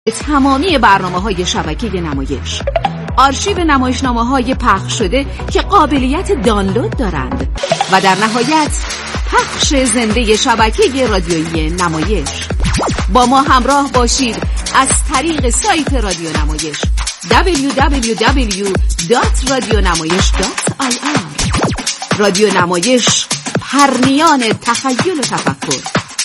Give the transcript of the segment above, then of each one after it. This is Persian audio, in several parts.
تمامی برنامه‌های شبکه نمایش، آرشیو نمایشنامه‌های پخش شده که قابلیت دانلود دارند و در نهایت پخش زنده شبکه رادیویی نمایش. با ما همراه باشید از طریق سایت رادیو نمایش www.radionamayesh.ir. رادیو نمایش، پرنیان تخیل و تفکر.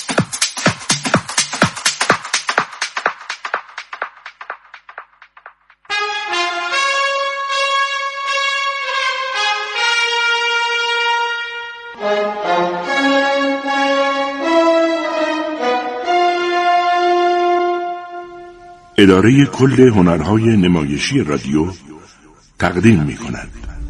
اداره کل هنرهای نمایشی رادیو تقدیم می‌کند.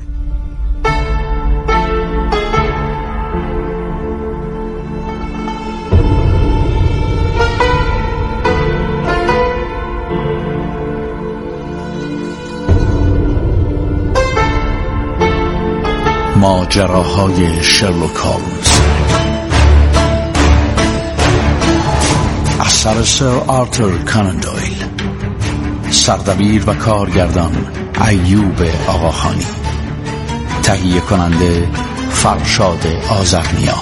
ماجراهای شرلوک هولمز اثر سر آرتور کانان دویل، سردبیر و کارگردان ایوب آقاخانی، تهیه کننده فرشاد آذرنیا.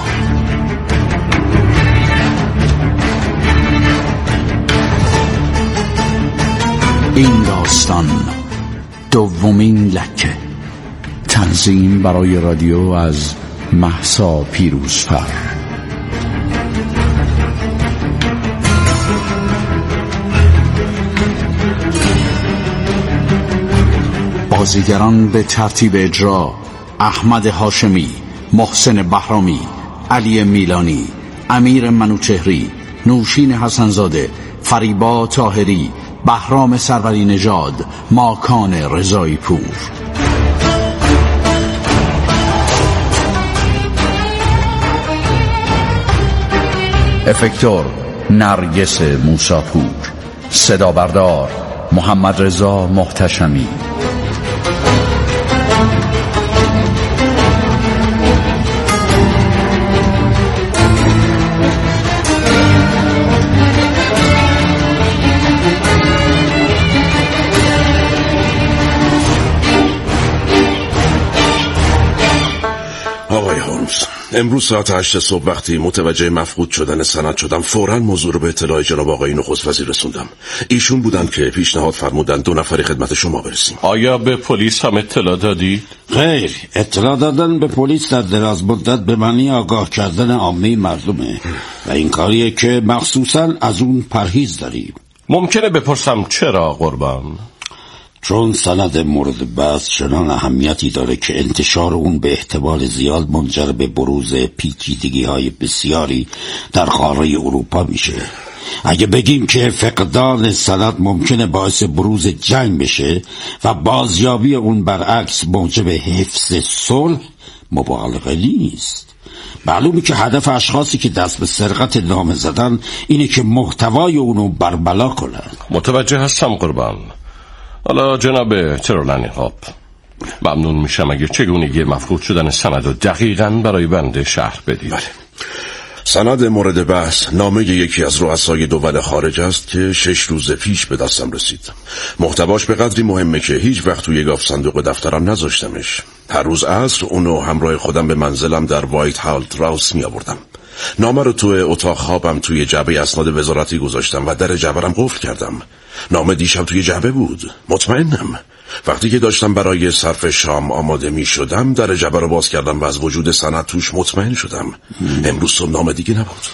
این داستان دومین لکه. تنظیم برای رادیو از مهسا پیروزفر. بازیگران به ترتیب اجرا: احمد هاشمی، محسن بهرامی، علی میلانی، امیر منوچهری، نوشین حسنزاده، فریبا طاهری، بهرام سروری نژاد، ماکان رضایی پور. افکتور نرگس موساپور. صدا بردار محمد رضا محتشمی. آقای هولمز، امروز ساعت 8 صبح وقتی متوجه مفقود شدن سند شدم، فوراً موضوع رو به اطلاع جناب آقای نخست وزیر رسوندم. ایشون بودن که پیشنهاد فرمودن 2 نفری خدمت شما برسیم. آیا به پلیس هم اطلاع دادی؟ خیر، اطلاع دادن به پلیس در دراز مدت به معنی آگاه کردن عامه مردمه و این کاریه که مخصوصاً از اون پرهیز داریم. ممکنه بپرسم چرا قربان؟ چون سند مورد بحث چنان اهمیتی داره که انتشار اون به احتمال زیاد منجر به بروز پیچیدگی‌های بسیاری در قاره اروپا میشه. اگه بگیم که فقدان سند ممکنه باعث بروز جنگ بشه و بازیابی اون برعکس موجب حفظ صلح، مبالغه نیست. معلومه که هدف اشخاصی که دست به سرقت نامه زدن اینه که محتوای اونو بربلا کنن. متوجه هستم قربان. حالا جناب ترولنیقاب، ممنون میشم اگه چگونگی مفقود شدن سند رو دقیقاً برای بنده شرح بدید. بله. سند مورد بحث نامه یکی از رؤسای دول خارج است که 6 روز پیش به دستم رسید. محتواش به قدری مهمه که هیچ وقت توی گاف صندوق دفترم نذاشتمش. هر روز عصر اونو همراه خودم به منزلم در وایت هالت راوس می آوردم. نامه رو توی اتاق خوابم توی جعبه اسناد وزارتی گذاشتم و در جعبه‌ام قفل کردم. نامه دیشب توی جعبه بود. مطمئنم. وقتی که داشتم برای صرف شام آماده می شدم، در جعبه رو باز کردم و از وجود سند توش مطمئن شدم. امروز صبح نامه دیگه نبود.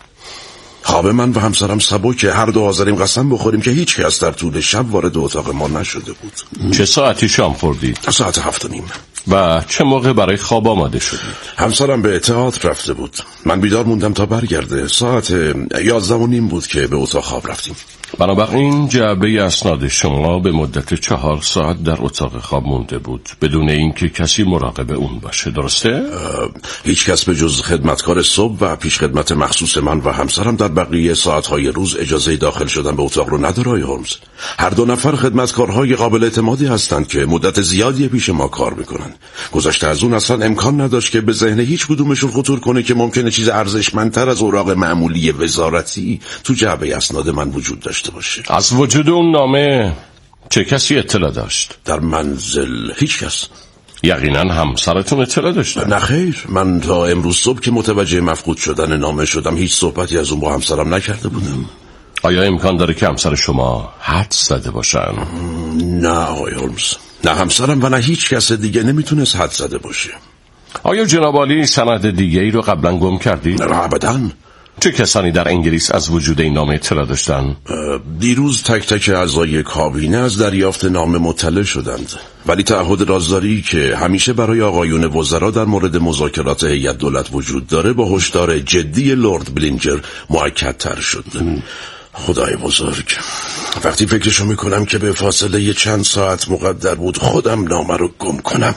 خواب من و همسرم سبک، هر دو حاضریم قسم بخوریم که هیچ کس در طول شب وارد اتاق ما نشده بود. چه ساعتی شام خوردید؟ ساعت 7:30. و چه موقع برای خواب آماده شدید؟ همسرم به تئاتر رفته بود. من بیدار موندم تا برگرده. ساعت 11:30 بود که به اتاق خواب رفتیم. بنابراین جعبه اسناد شما به مدت 4 ساعت در اتاق خواب مونده بود بدون اینکه کسی مراقب اون باشه، درسته؟ هیچ کس به جز خدمتکار صبح و پیش خدمت مخصوص من و همسرم در بقیه ساعتهای روز اجازه داخل شدن به اتاق رو نداره. آقای هولمز، هر دو نفر خدمتکارهای قابل اعتمادی هستند که مدت زیادی پیش ما کار میکنن. گذشته از اون اصلا امکان نداشت که به ذهن هیچ کدومشون خطور کنه که ممکنه چیز ارزشمندتر از اوراق معمولی وزارتی تو جعبه اسناد من وجود داشته داشته باشه. از وجود اون نامه چه کسی اطلاع داشت؟ در منزل هیچ کس. یقینا همسرتون اطلاع داشت؟ نه خیر، من تا امروز صبح که متوجه مفقود شدن نامه شدم هیچ صحبتی از اون با همسرم نکرده بودم. آیا امکان داره که همسر شما حدس زده باشن؟ نه آقای هولمز، نه همسرم و نه هیچ کس دیگه نمیتونست حدس زده باشه. آیا جناب عالی سند دیگه ای رو قبلا گم کردید؟ نه ابداً. چه کسانی در انگلیس از وجود این نامه اطلاع داشتن؟ دیروز تک تک اعضای کابینه از دریافت نامه مطلع شدند، ولی تعهد رازداری که همیشه برای آقایون وزرا در مورد مذاکرات هیئت دولت وجود داره با هشدار جدی لرد بلینجر مؤکدتر شد. خدای بزرگ، وقتی فکرشو میکنم که به فاصله چند ساعت مقدر بود خودم نامه رو گم کنم.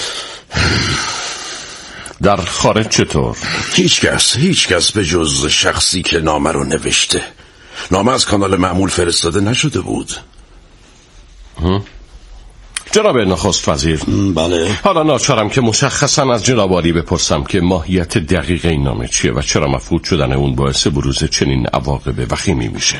در خارج چطور؟ هیچ کس به جز شخصی که نامه رو نوشته. نامه از کانال معمول فرستاده نشده بود. جناب نخست وزیر. بله. حالا ناچارم که مشخصا از جناب عالی بپرسم که ماهیت دقیق این نامه چیه و چرا مفقود شدن اون باعث بروز چنین عواقب وخیمی میشه؟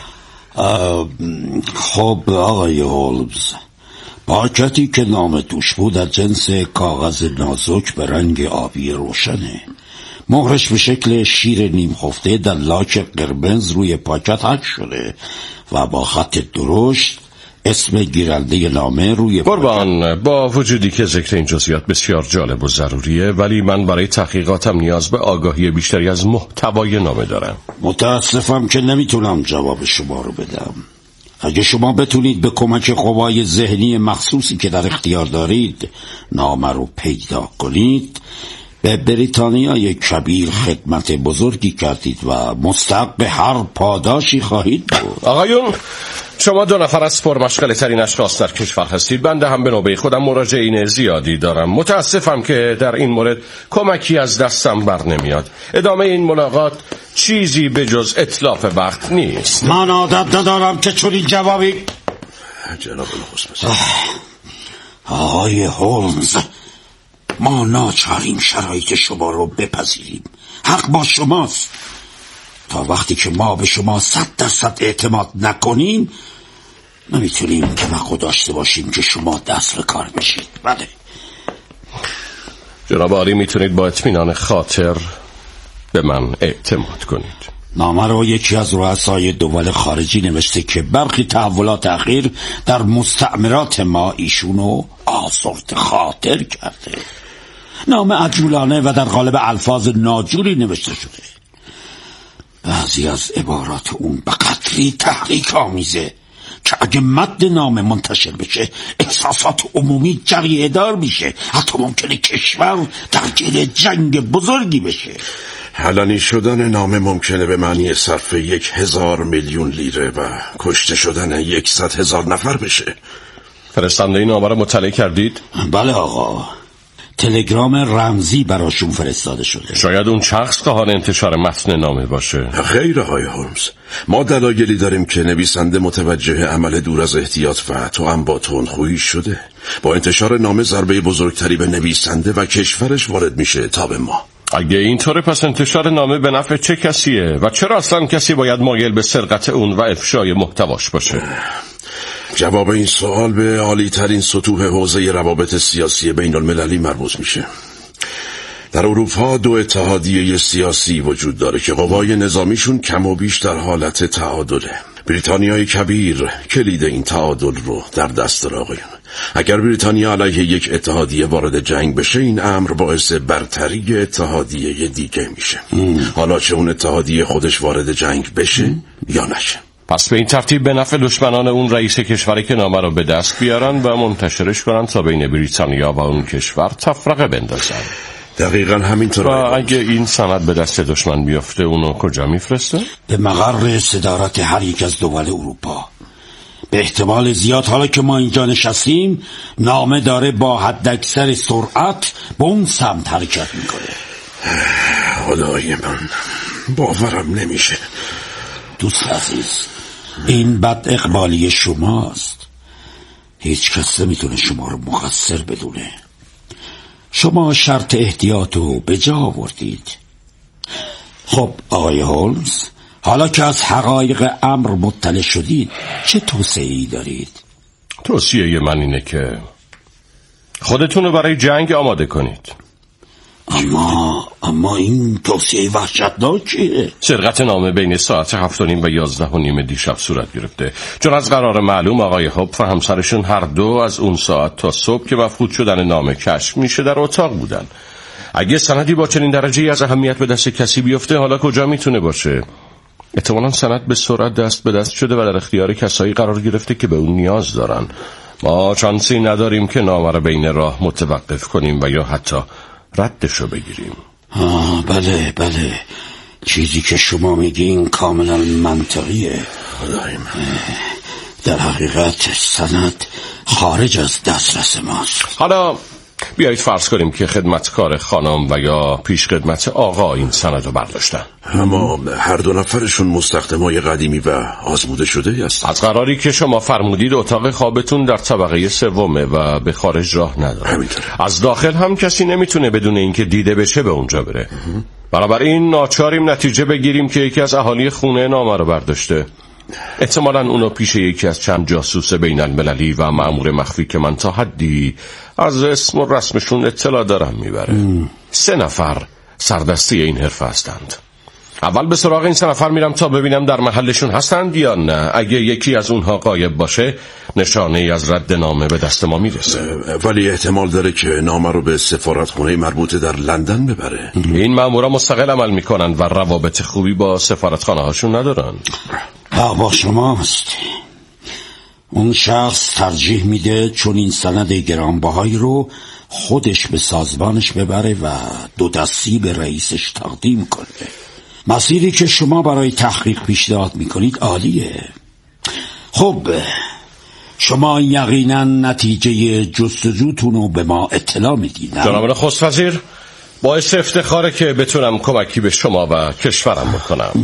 خب آقای هولمز، پاکتی که نامه توش بود از جنس کاغذ نازک به رنگ آبی روشنه. مهرش به شکل شیر نیم خفته در لاک قرمز روی پاکت حک شده و با خط درشت اسم گیرنده نامه روی قربان، با وجودی که ذکر این جزئیات بسیار جالب و ضروریه، ولی من برای تحقیقاتم نیاز به آگاهی بیشتری از محتوای نامه دارم. متاسفم که نمیتونم جواب شما رو بدم. اگه شما بتونید به کمک قوای ذهنی مخصوصی که در اختیار دارید نامه رو پیدا کنید، به بریتانیای کبیر خدمت بزرگی کردید و مستحق هر پاداشی خواهید بود. آقایون، شما دو نفر از پرمشغله ترین اشخاص در کشور هستید. بنده هم به نوبه خودم مراجعین زیادی دارم. متاسفم که در این مورد کمکی از دستم بر نمیاد. ادامه این ملاقات چیزی به جز اتلاف وقت نیست. من عادت ندارم که چنین جوابی. جناب نخست وزیر. آقای هولمز، ما ناچاریم شرایط شما رو بپذیریم. حق با شماست. تا وقتی که ما به شما 100% اعتماد نکنیم نمیتونیم توقع داشته باشیم که شما دست به کار بشید. بله جناب عالی، میتونید با اطمینان خاطر به من اعتماد کنید. نامه رو یکی از رؤسای دول خارجی نوشته که برخی تحولات اخیر در مستعمرات ما ایشونو آزرد خاطر کرده. نامه عجولانه و در قالب الفاظ ناجوری نوشته شده. بعضی از عبارات اون به قدری تحریک آمیزه که اگه متن نامه منتشر بشه احساسات عمومی جریه دار میشه. حتی ممکنه کشور درگیر جنگ بزرگی بشه. علنی شدن نامه ممکنه به معنی صرف 1,000 میلیون لیره و کشته شدن 100,000 نفر بشه. فرستنده این نامه رو مطالعه کردید؟ بله آقا، تلگرام رمزی براشون فرستاده شده. شاید اون شخص خواهان انتشار متن نامه باشه. خیر آقای هولمز، ما دلایلی داریم که نویسنده متوجه عمل دور از احتیاط و توأم با تندخویی شده. با انتشار نامه ضربه بزرگتری به نویسنده و کشورش وارد میشه تا به ما. اگه اینطوره پس انتشار نامه به نفع چه کسیه و چرا اصلا کسی باید مایل به سرقت اون و افشای محتواش باشه؟ جواب این سوال به عالی ترین سطوح حوزه روابط سیاسی بین المللی مربوط میشه. در اروپا 2 اتحادیه سیاسی وجود داره که قوای نظامیشون کم و بیش در حالت تعادله. بریتانیای کبیر کلید این تعادل رو در دست داره آقایون. اگر بریتانیا علیه یک اتحادیه وارد جنگ بشه این امر باعث برتری اتحادیه دیگه میشه. حالا چه اون اتحادیه خودش وارد جنگ بشه یا نشه. پس به این ترتیب به نفع دشمنان اون رئیس کشوری که نامه رو به دست بیارن و منتشرش کنن تا بین بریتانیا و اون کشور تفرقه بندازن. دقیقاً همینطور. و اگه این سند به دست دشمن بیفته اونو کجا میفرسته؟ به مقر صدارت هر یک از دول اروپا. به احتمال زیاد حالا که ما اینجا نشستیم نامه داره با حداکثر سرعت به اون سمت حرکت میکنه. خدای من، باورم نمیشه. دوست عزیز، این بد اقبالی شماست. هیچ کس نمیتونه شما رو مقصر بدونه. شما شرط احتیاط رو به جا آوردید. خب آقای هولمز، حالا که از حقایق امر مطلع شدید چه توصیه‌ای دارید؟ توصیه من اینه که خودتون رو برای جنگ آماده کنید. اما این توصیه وحشتناکیه. سرقت نامه بین ساعت 7:30 و 11:30 دیشب صورت گرفته، چون از قرار معلوم آقای هوب و همسرشون هر دو از اون ساعت تا صبح که مفقود شدن نامه کشف میشه در اتاق بودن. اگه سندی با چنین درجه‌ای از اهمیت به دست کسی بیفته، حالا کجا میتونه باشه؟ احتمالاً سند به سرعت دست به دست شده و در اختیار کسایی قرار گرفته که به اون نیاز دارن. ما شانسی نداریم که نامه رو بین راه متوقف کنیم و یا حتی ردشو بگیریم. بله چیزی که شما میگین کاملا منطقیه. در حقیقت سند خارج از دسترس ماست. حالا بیایید فرض کنیم که خدمتکار خانم و یا پیش خدمت آقا این سند رو برداشتن، اما هر دو نفرشون مستخدمای قدیمی و آزموده شده هستن. از قراری که شما فرمودید اتاق خوابتون در طبقه سومه و به خارج راه نداره. همینطور. از داخل هم کسی نمیتونه بدون اینکه دیده بشه به اونجا بره. بنابراین ناچاریم نتیجه بگیریم که یکی از اهالی خونه نامه رو برداشته. احتمالاً اونو پیش یکی از چند جاسوس بین المللی و مأمور مخفی که من تا حدی از اسم و رسمشون اطلاع دارم میبره. 3 نفر سردستی این حرفه هستند. اول به سراغ این 3 نفر میرم تا ببینم در محلشون هستند یا نه. اگه یکی از اونها غایب باشه نشانه ای از رد نامه به دست ما میرسه. ولی احتمال داره که نامه رو به سفارتخونه مربوطه در لندن ببره. این مامورا مستقل عمل میکنن و روابط خوبی با سفارتخانه هاشون ندارن. با شماست. اون شخص ترجیح میده چون این سند گرانبهایی رو خودش به سازمانش ببره و 2 دستی به رئیسش تقدیم کنه. مسیری که شما برای تحقیق پیشنهاد میکنید عالیه. خب شما یقینا نتیجه جستجوتون رو به ما اطلاع میدید. جناب نخست وزیر، باعث افتخاره که بتونم کمکی به شما و کشورم بکنم.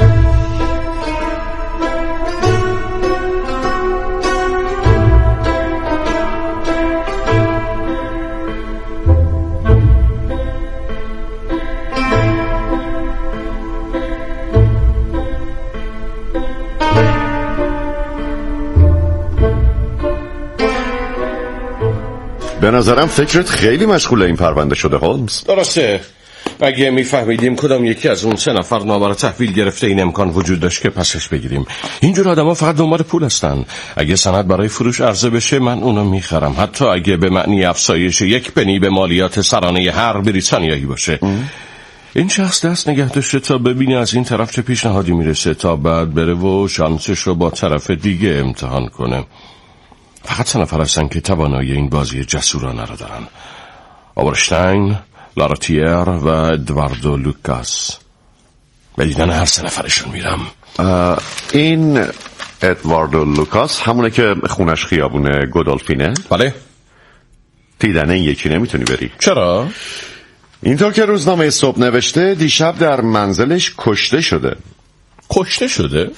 به نظرم فکرت خیلی مشغول این پرونده شده هولمز. درسته. اگه میفهمیدیم کدام یکی از اون 3 نفر نامه رو تحویل گرفته این امکان وجود داشت که پسش بگیریم. اینجور آدما فقط دنبال پول هستن. اگه سند برای فروش عرضه بشه من اونو میخرم، حتی اگه به معنی افزایش 1 پنی به مالیات سرانه هر بریتانیایی باشه. این شخص دست نگه داشته تا ببینه از این طرف چه پیشنهادی میرسه تا بعد بره و شانسش رو با طرف دیگه امتحان کنه. فقط 3 نفر هستن که توانایی این بازی جسورانه رو دارن: آبرشتاین، لاراتیر و ادواردو لوکاس. به دیدن هر 3 نفرشون میرم. این ادواردو لوکاس همونه که خونش خیابونه گودولفینه؟ بله. دیدن این یکی نمیتونی بری. چرا؟ اینطور که روزنامه صبح نوشته دیشب در منزلش کشته شده. کشته شده؟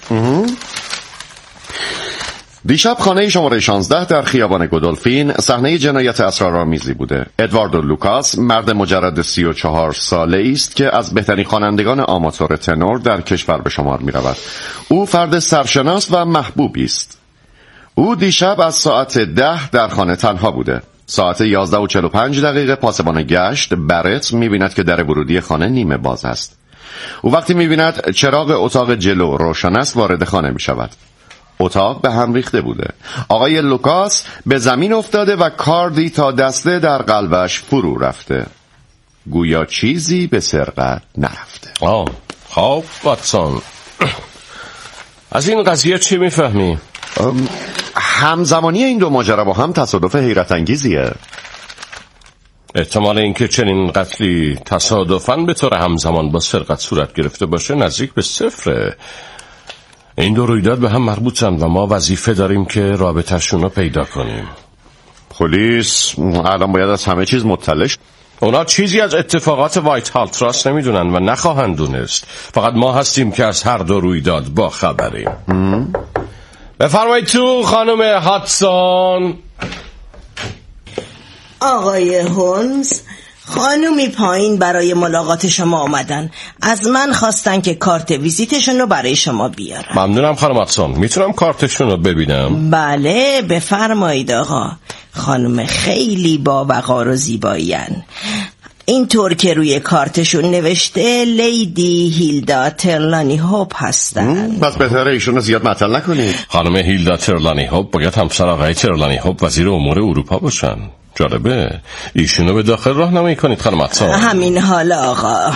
دیشب خانه شماره 16 در خیابان گودولفین صحنه جنایت اسرارآمیزی بوده. ادواردو لوکاس مرد مجرد 34 ساله است که از بهترین خوانندگان آماتور تنور در کشور به شمار می رود. او فرد سرشناس و محبوبی است. او دیشب از ساعت 10 در خانه تنها بوده. ساعت 11:45 پاسبان گشت برت می بیند که در ورودی خانه نیمه باز است. او وقتی می بیند چراغ اتاق جلو روشن است وارد خانه می شود. اتاق به هم ریخته بوده. آقای لوکاس به زمین افتاده و کاردی تا دسته در قلبش فرو رفته. گویا چیزی به سرقت نرفته. خب واتسون، از این قضیه چی میفهمی؟ همزمانی این 2 ماجرا با هم تصادف حیرت انگیزیه. احتمال اینکه چنین قتلی تصادفاً به طور همزمان با سرقت صورت گرفته باشه نزدیک به 0. این 2 رویداد به هم مربوطن و ما وظیفه داریم که رابطه‌شون رو پیدا کنیم. پلیس الان باید از همه چیز مطلع شد. اونا چیزی از اتفاقات وایت هال تراست نمیدونن و نخواهند دونست. فقط ما هستیم که از هر 2 رویداد با خبریم. بفرمایید تو خانم هاتسون. آقای هولمز، خانومی پایین برای ملاقات شما آمدن. از من خواستن که کارت ویزیتشون رو برای شما بیارم. ممنونم خانم واتسون. میتونم کارتشون رو ببینم؟ بله بفرمایید آقا. خانم خیلی با وقار و زیبایین. اینطور که روی کارتشون نوشته لیدی هیلدا ترلانی هوپ هستن. پس بهتره ایشون رو زیاد معطل نکنید. خانم هیلدا ترلانی هوپ باید همسر آقای ترلانی هوپ وزیر امور اروپا باشن. جالبه. ایشونو به داخل راهنمایی کنید خانم واتسون. همین حالا آقا.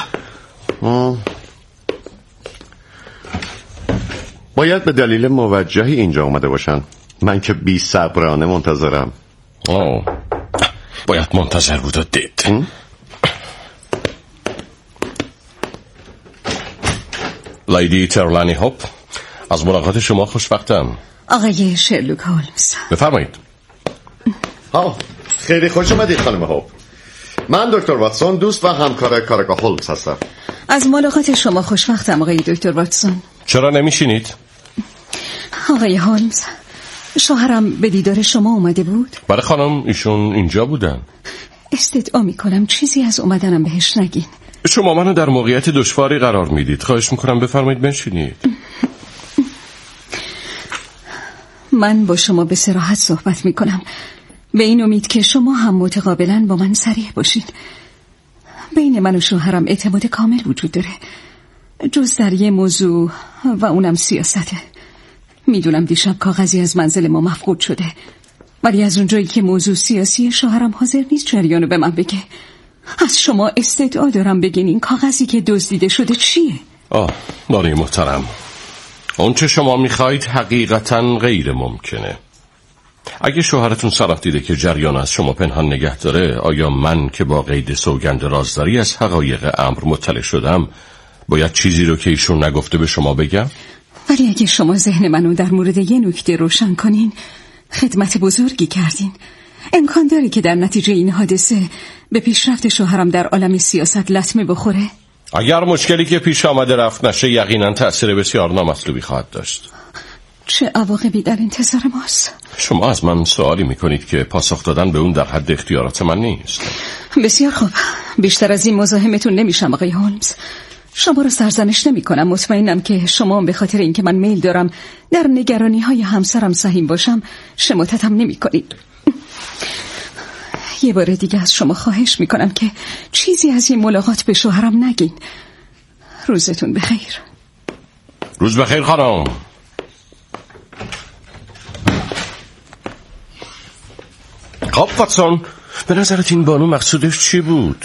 باید به دلیل موجهی اینجا اومده باشن. من که بی صبرانه منتظرم. باید منتظر بود و دید. لیدی ترلانی هوپ، از ملاقات شما خوشوقتم. آقای شرلوک هولمز. بفرمایید. خیلی خوش اومدید خانم هوپ. من دکتر واتسون، دوست و همکار کارگاه هولمز هستم. از ملاقات شما خوشوقتم آقای دکتر واتسون. چرا نمیشینید؟ آقای هولمز، شوهرم به دیدار شما اومده بود؟ بله خانم، ایشون اینجا بودن. استدعا میکنم چیزی از اومدنم بهش نگین. شما منو در موقعیت دشواری قرار میدید. خواهش میکنم بفرمایید بنشینید. من با شما به صراحت صحبت میکنم، به این امید که شما هم متقابلا با من صریح باشید. بین من و شوهرم اعتماد کامل وجود داره، جز در یه موضوع و اونم سیاسته. میدونم دیشب کاغذی از منزل ما مفقود شده، ولی از اونجایی که موضوع سیاسی، شوهرم حاضر نیست جریانو به من بگه. از شما استدعا دارم بگین این کاغذی که دزدیده شده چیه؟ باری محترم، اون چه شما میخواید حقیقتا غیر ممکنه. اگه شوهرتون صلاح دیده که جریان از شما پنهان نگه داره، آیا من که با قید سوگند رازداری از حقایق امر مطلع شدم باید چیزی رو که ایشون نگفته به شما بگم؟ ولی اگه شما ذهن منو در مورد یه نکته روشن کنین، خدمت بزرگی کردین. امکان داره که در نتیجه این حادثه به پیشرفت شوهرم در عالم سیاست لطمه بخوره؟ اگر مشکلی که پیش آمده رفت نشه، یقینا تأثیر بسیار نامطلوبی خواهد داشت. چه عواقبی در انتظار ماست؟ شما از من سوالی میکنید که پاسخ دادن به اون در حد اختیارات من نیست. بسیار خوب، بیشتر از این مزاحمتون نمیشم آقای هولمز. شما رو سرزنش نمی کنم. مطمئنم که شما به خاطر اینکه من میل دارم در نگرانی های همسرم سهیم باشم شماتتم نمی کنید. یه بار دیگه از شما خواهش می کنم که چیزی از این ملاقات به شوهرم نگین. روزتون بخیر. روز بخیر خانم. خب واتسون، به نظرت این بانو مقصودش چی بود؟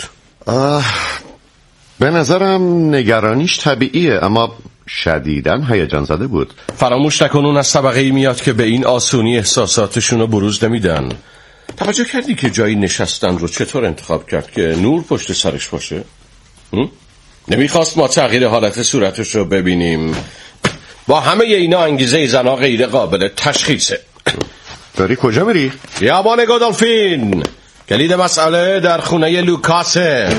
به نظرم نگرانیش طبیعیه، اما شدیداً هیجان زده بود. فراموش نکن اون از طبقه‌ای میاد که به این آسونی احساساتشون رو بروز نمیدن. توجه کردی که جایی نشستن رو چطور انتخاب کرد که نور پشت سرش باشه؟ نمیخواست ما تغییر حالت صورتش رو ببینیم. با همه اینا انگیزه زنا غیر قابل تشخیصه. داری کجا میری؟ خیابان گودالفین. کلید مسئله در خونه لوکاسه.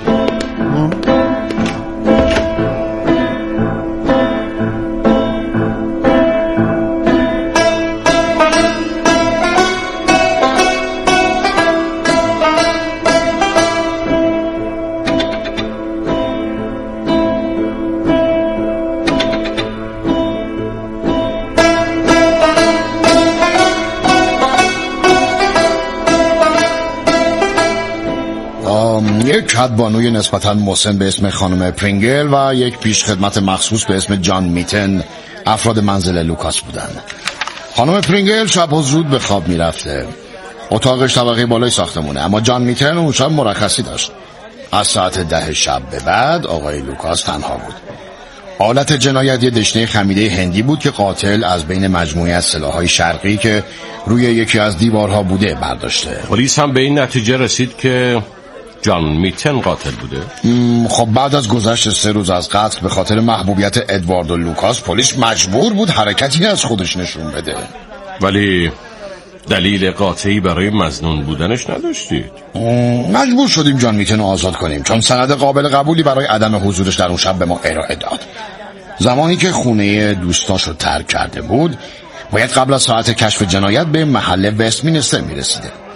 یک کدبانوی نسبتاً مسن به اسم خانم پرینگل و یک پیشخدمت مخصوص به اسم جان میتن افراد منزل لوکاس بودند. خانم پرینگل شب و زود به خواب میرفته. اتاقش طبقه بالای ساختمونه، اما جان میتن اون شب مرخصی داشت. از ساعت 10 شب به بعد آقای لوکاس تنها بود. آلت جنایت یه دشنه خمیده هندی بود که قاتل از بین مجموعه از سلاح‌های شرقی که روی یکی از دیوارها بوده برداشته. پلیس هم به این نتیجه رسید که جان میتن قاتل بوده. خب بعد از گذشت 3 روز از قتل به خاطر محبوبیت ادوارد و لوکاس پلیس مجبور بود حرکتی از خودش نشون بده. ولی دلیل قاطعی برای مظنون بودنش نداشتید. مجبور شدیم جان میتن رو آزاد کنیم چون سند قابل قبولی برای عدم حضورش در اون شب به ما ارائه داد. زمانی که خونه دوستاشو ترک کرده بود باید قبل از ساعت کشف جنایت به محل وستمینستر میرسیده.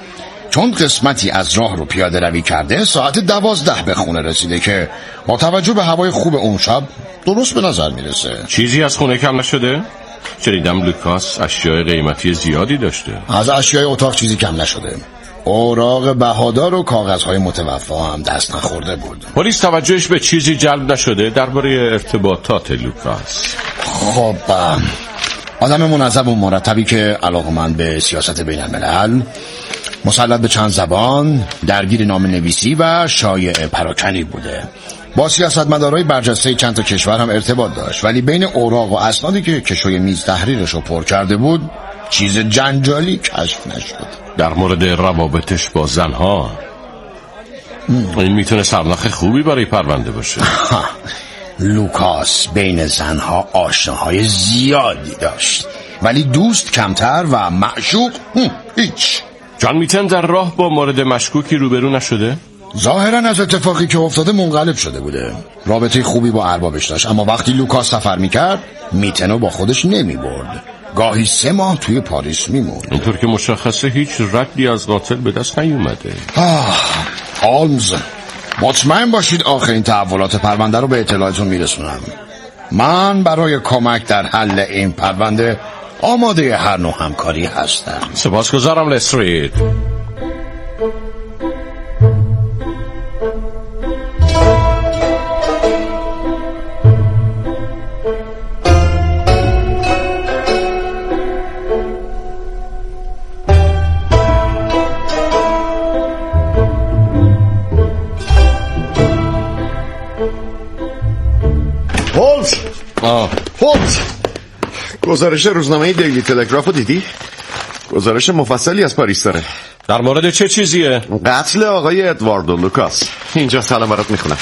چون قسمتی از راه رو پیاده روی کرده ساعت 12 به خونه رسیده که با توجه به هوای خوب اون شب درست به نظر میرسه. چیزی از خونه کم نشده؟ شنیدم لوکاس اشیاء قیمتی زیادی داشته. از اشیاء اتاق چیزی کم نشده. اوراق بهادار و کاغذهای متوفا هم دست نخورده بود. پلیس توجهش به چیزی جلب نشده درباره ارتباطات لوکاس؟ خب آدم منظم و مرتبی که علاقمند به سیاست بین الملل، مسلط به چند زبان، درگیر نامه‌نویسی و شایع پراکنی بوده. با سیاستمدارای برجسته چند تا کشور هم ارتباط داشت، ولی بین اوراق و اسنادی که کشوی میز تحریرش رو پر کرده بود چیز جنجالی کشف نشد. در مورد روابطش با زنها این میتونه سرنخ خوبی برای پرونده باشه. لوکاس بین زنها آشناهای زیادی داشت، ولی دوست کمتر و معشوق هیچ. جان میتن در راه با مورد مشکوکی روبرو نشده؟ ظاهرا از اتفاقی که افتاده منقلب شده بوده. رابطه خوبی با اربابش داشت، اما وقتی لوکاس سفر میکرد میتنو با خودش نمیبرد. گاهی 3 ماه توی پاریس میموند. اینطور که مشخصه هیچ ردی از قاتل به دست نیومده. هولمز، مطمئن باشید آخرین تحولات پرونده رو به اطلاعتون میرسونم. من برای کمک در حل این پرونده آماده هر نوع همکاری هستم. سپاسگزارم لسترید. هولمز، گزارش روزنامه دیلی تلگراف رو دیدی؟ گزارش مفصلی از پاریس داره. در مورد چه چیزیه؟ قتل آقای ادواردو لوکاس. اینجا سلام برات میخونم.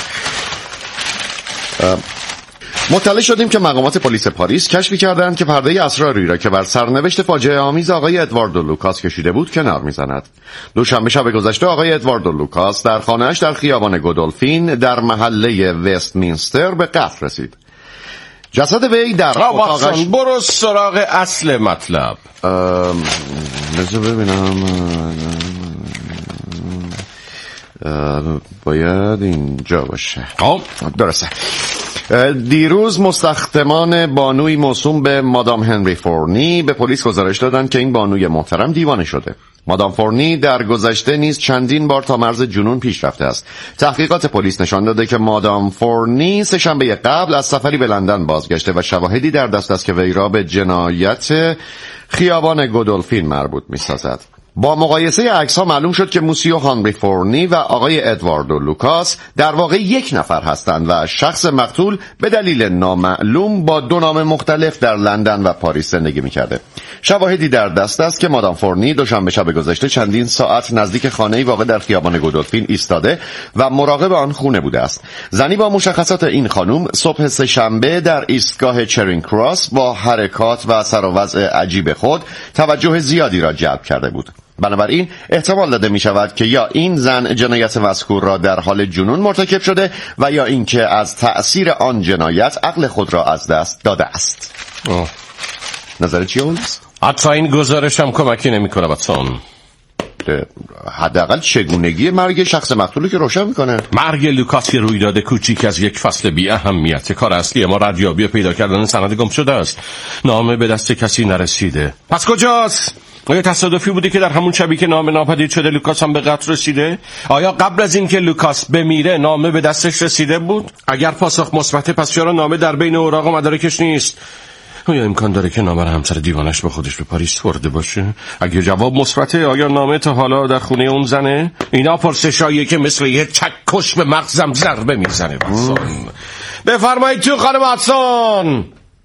مطلع شدیم که مقامات پلیس پاریس کشفی کردند که پرده اسراری را که بر سرنوشت فاجعه آمیز آقای ادواردو لوکاس کشیده بود کنار میزند. دوشنبه شب گذشته آقای ادواردو لوکاس در خانه‌اش در خیابان گودولفین در محله وستمینستر به قتل رسید. جسد وی در اتاقش... برو سراغ اصل مطلب. بذار ببینم. باید اینجا باشه. درسته. دیروز مستخدمان بانوی موسوم به مادام هنری فورنی به پلیس گزارش دادند که این بانوی محترم دیوانه شده. مادام فورنی در گذشته نیز چندین بار تا مرز جنون پیش رفته است. تحقیقات پلیس نشان داده که مادام فورنی سه‌شنبه قبل از سفری به لندن بازگشته و شواهدی در دست است که وی را به جنایت خیابان گودولفین مربوط می‌سازد. با مقایسه عکس‌ها معلوم شد که موسیو هانری فورنی و آقای ادواردو لوکاس در واقع یک نفر هستند و شخص مقتول به دلیل نامعلوم با 2 نام مختلف در لندن و پاریس زندگی می‌کرده. شواهدی در دست است که مادام فورنی دوشنبه شب گذشته چندین ساعت نزدیک خانه‌ای واقع در خیابان گودولفین ایستاده و مراقب آن خونه بوده است. زنی با مشخصات این خانم صبح سه‌شنبه در ایستگاه چرینگ کراس با حرکات و سر و وضع عجیب خود توجه زیادی را جلب کرده بود. بنابراین احتمال داده می شود که یا این زن جنایت مذکور را در حال جنون مرتکب شده و یا اینکه از تأثیر آن جنایت عقل خود را از دست داده است. نظر چیه هولمز؟ حتی این گزارش هم کمکی نمی کنه باتسون. حداقل چگونگی مرگ شخص مقتول که روشن میکنه. مرگ لوکاس که رویداد کوچیک از یک فصل بی اهمیت. کار اصلی ما ردیابی و پیدا کردن سند گم شده است. نامه به دست کسی نرسیده. پس کجاست؟ آیا تصادفی بوده که در همون شبی که نامه ناپدید شده لوکاس هم به قتل رسیده؟ آیا قبل از این که لوکاس بمیره نامه به دستش رسیده بود؟ اگر پاسخ مثبته پس چرا نامه در بین اوراق و مدارکش نیست؟ آیا امکان داره که نامه همسر دیوانش به خودش به پاریس برده باشه؟ اگه جواب مثبته آیا نامه تا حالا در خونه اون زنه؟ اینا پرسشاییه که مثل یه چکش به مغزم ضربه میزنه. بفرمایید تو خانم واتسون.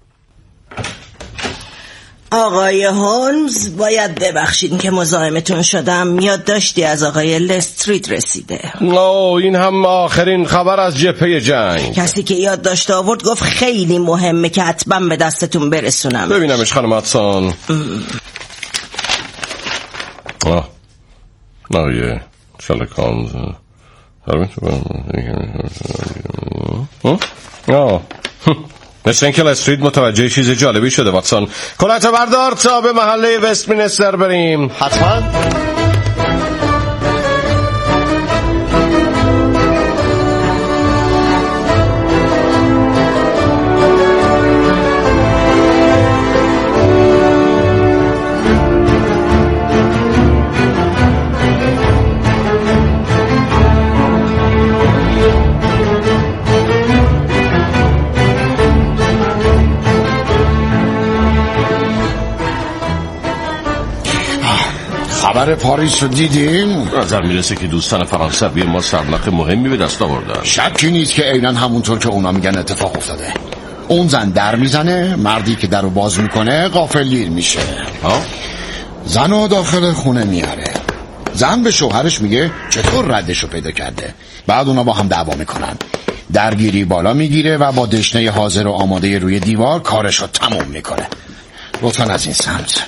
آقای هولمز، باید ببخشید که مزاحمتون شدم. یادداشتی از آقای لسترید رسیده. این هم آخرین خبر از جبهه جنگ. کسی که یادداشت آورد گفت خیلی مهمه که حتما به دستتون برسونم. ببینمش خانم واتسون. یه شالک هولمز. مثل اینکه لسترید متوجه چیز جالبی شده. واتسون کلاتو بردار تا به محله وستمینستر بریم. حتما. خبر پاریس رو دیدیم؟ نظر میرسه که دوستان فرانسوی ما سرنخ مهمی به دست آوردن. شکی نیست که عیناً همونطور که اونا میگن اتفاق افتاده. اون زن در میزنه، مردی که در رو باز میکنه غافلگیر میشه. زن رو داخل خونه میاره. زن به شوهرش میگه چطور ردشو پیدا کرده. بعد اونا با هم دعوا میکنن. درگیری بالا میگیره و با دشنه حاضر و آماده روی دیوار کارشو تموم میکنه. لطفاً از این سمت.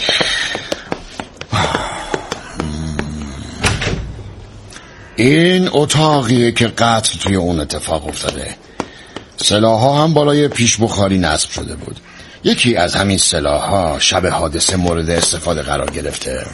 این اتاقیه که قتل توی اون اتفاق افتاده. سلاح‌ها هم بالای پیش بخاری نصب شده بود. یکی از همین سلاح‌ها شب حادثه مورد استفاده قرار گرفته.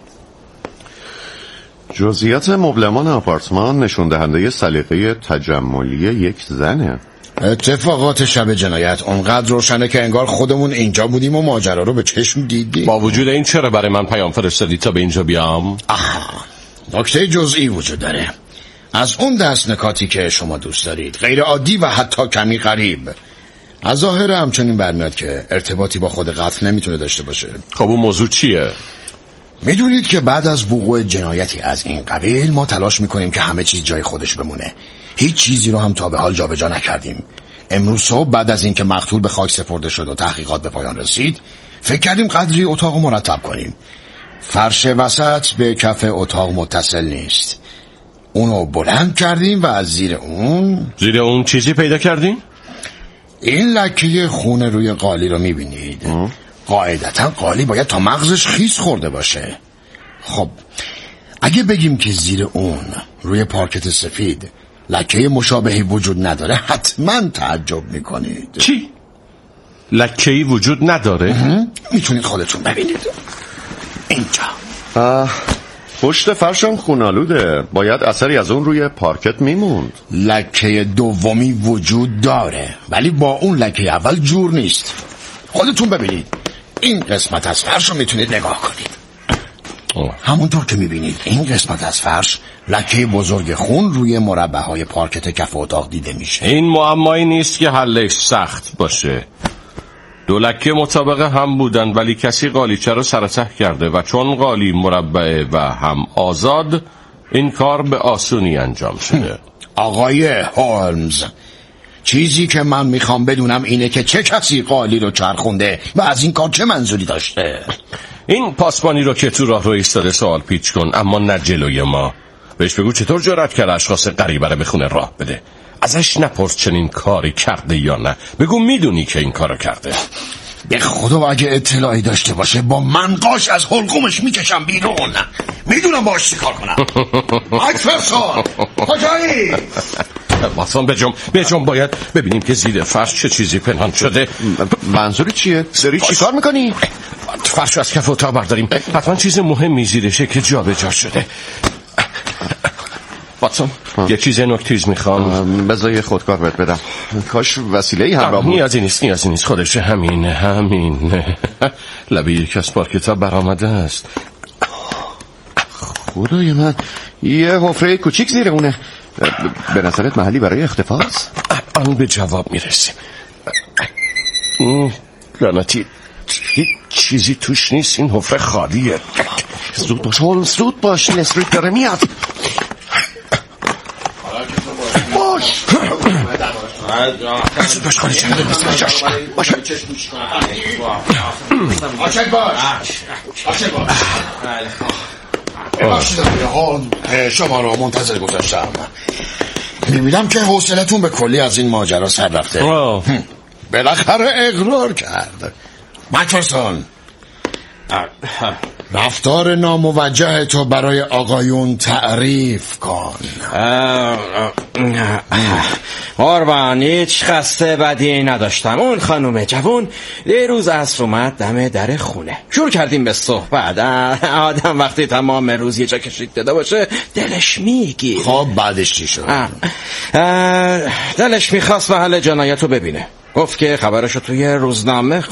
جزئیات مبلمان آپارتمان نشون دهنده سلیقه تجملی یک زنه. اتفاقات شب جنایت اونقدر روشنه که انگار خودمون اینجا بودیم و ماجرا رو به چشم دیدیم. با وجود این چرا برای من پیام فرستادی تا به اینجا بیام؟ نکته جزئی وجود داره. از اون دست نکاتی که شما دوست دارید، غیر عادی و حتی کمی غریب. از ظاهر همچنین برمیاد که ارتباطی با خود قتل نمیتونه داشته باشه. خب اون موضوع چیه؟ میدونید که بعد از وقوع جنایتی از این قبیل ما تلاش میکنیم که همه چیز جای خودش بمونه. هیچ چیزی رو هم تا به حال جابجا نکردیم. امروز صبح بعد از اینکه مقتول به خاک سپرده شد و تحقیقات به پایان رسید، فکر کردیم قدری اتاق مرتب کنیم. فرش وسط به کف اتاق متصل نیست. اونو بلند کردیم و از زیر اون چیزی پیدا کردیم؟ این لکه خون روی قالی رو میبینید. قاعدتا قالی باید تا مغزش خیس خورده باشه. خب اگه بگیم که زیر اون روی پارکت سفید لکه مشابهی وجود نداره، حتما تعجب میکنید. چی؟ لکه‌ای وجود نداره؟ میتونید خودتون ببینید. اینجا پشت فرشم خونالوده. باید اثری از اون روی پارکت میموند. لکه دومی وجود داره ولی با اون لکه اول جور نیست. خودتون ببینید. این قسمت از فرش رو میتونید نگاه کنید. همونطور که میبینید این قسمت از فرش لکه بزرگ خون روی مربع‌های پارکت کف اتاق دیده میشه. این معمایی نیست که حلش سخت باشه. دو لکه مطابق هم بودن ولی کسی قالیچه رو سرته کرده و چون قالی مربعه و هم آزاد این کار به آسونی انجام شده. آقای هولمز، چیزی که من میخوام بدونم اینه که چه کسی قالی رو چرخونده و از این کار چه منظوری داشته. این پاسبانی رو که تو راه رو ایستاده سوال پیچ کن، اما نه جلوی ما. بهش بگو چطور جرأت کرده اشخاص غریبه رو به خونه راه بده. ازش نپرس چنین کاری کرده یا نه. بگو میدونی که این کارو کرده. به خدا اگه اطلاعی داشته باشه با منقاش از حلقومش میکشم بیرون. میدونم باش چی کار کنم. مکفرسون کجایی؟ واتسون بجم باید ببینیم که زیر فرش چه چیزی پنهان شده. منظوری چیه؟ داری چی کار میکنی؟ فرش از کف اتاق برداریم. حتما چیز مهمی زیرشه که جا به جا شده. واتسون یه چیز نکتیز میخوام. بذار یه خودکار بهت بدم. کاش وسیله‌ای همراه بود. نیازی نیست خودشه. همین لبه یک از پارکتا برآمده است. خدای من یه حفره کوچیک زیر اونه. به نظرت محلی برای اختفاست؟ آن به جواب میرسیم. لعنتی هیچ چیزی توش نیست. این حفره خالیه. زود باش نسریت داره میاد. باش خالی چنده مثل جاش باش. شما رو منتظر گذاشتم. میبینم که حوصلتون به کلی از این ماجرا سر رفته. بالاخره اقرار کرد. مکفرسون، رفتار ناموجه تو برای آقایون تعریف کن. قربان هیچ خسته بدی نداشتم. اون خانم جوان دیروز عصر اومد دم در خونه. شروع کردیم به صحبت. آدم وقتی تمام روز یه جا کشید داده باشه دلش میگی. خب بعدش چی شد؟ دلش میخواست محل جنایت رو ببینه. گفت که خبرشو توی روزنامه